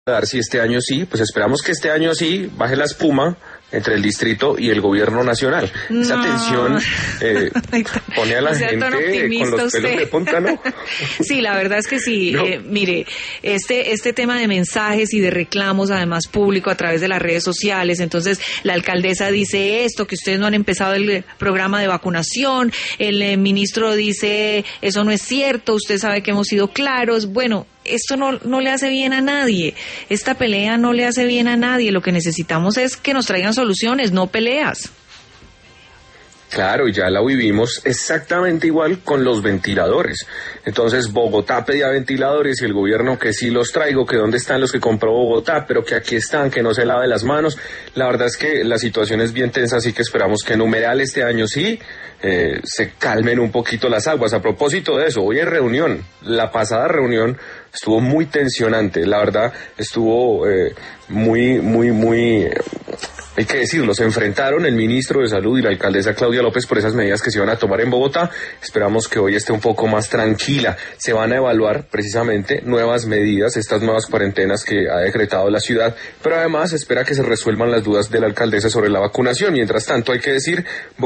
dar si este año sí, pues esperamos que este año sí baje la espuma entre el distrito y el gobierno nacional. Esa tensión pone a la gente con los pelos de punta, ¿no? Sí, la verdad es que sí. No. Mire, este tema de mensajes y de reclamos, además público a través de las redes sociales, entonces la alcaldesa dice esto, que ustedes no han empezado el programa de vacunación, el ministro dice eso no es cierto, usted sabe que hemos sido claros. Bueno, esto no le hace bien a nadie, esta pelea no le hace bien a nadie, lo que necesitamos es que nos traigan soluciones, no peleas. Claro, y ya la vivimos exactamente igual con los ventiladores. Entonces Bogotá pedía ventiladores y el gobierno que sí los traigo, que dónde están los que compró Bogotá, pero que aquí están, que no se lave las manos. La verdad es que la situación es bien tensa, así que esperamos que en Humeral este año sí se calmen un poquito las aguas. A propósito de eso, hoy hay reunión, la pasada reunión estuvo muy tensionante, la verdad estuvo muy hay que decirlo, se enfrentaron el ministro de Salud y la alcaldesa Claudia López por esas medidas que se iban a tomar en Bogotá. Esperamos que hoy esté un poco más tranquila. Se van a evaluar precisamente nuevas medidas, estas nuevas cuarentenas que ha decretado la ciudad, pero además espera que se resuelvan las dudas de la alcaldesa sobre la vacunación. Mientras tanto, hay que decir,